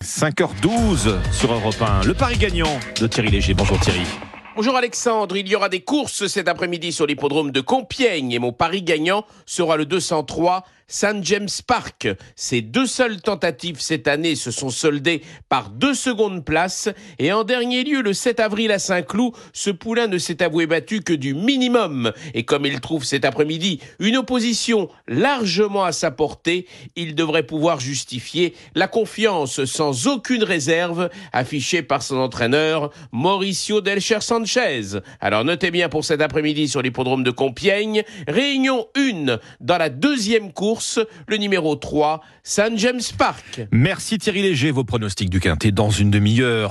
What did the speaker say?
5h12 sur Europe 1, le Paris gagnant de Thierry Léger. Bonjour Thierry. Bonjour Alexandre, il y aura des courses cet après-midi sur l'hippodrome de Compiègne et mon pari gagnant sera le 203 St. James Park. Ces deux seules tentatives cette année se sont soldées par 2 secondes places et en dernier lieu le 7 avril à Saint-Cloud, ce poulain ne s'est avoué battu que du minimum et comme il trouve cet après-midi une opposition largement à sa portée, il devrait pouvoir justifier la confiance sans aucune réserve affichée par son entraîneur Mauricio Delcher Sanchez. Alors notez bien pour cet après-midi sur l'hippodrome de Compiègne, réunion 1 dans la deuxième course, le numéro 3, St. James Park. Merci Thierry Léger, vos pronostics du Quintet dans une demi-heure.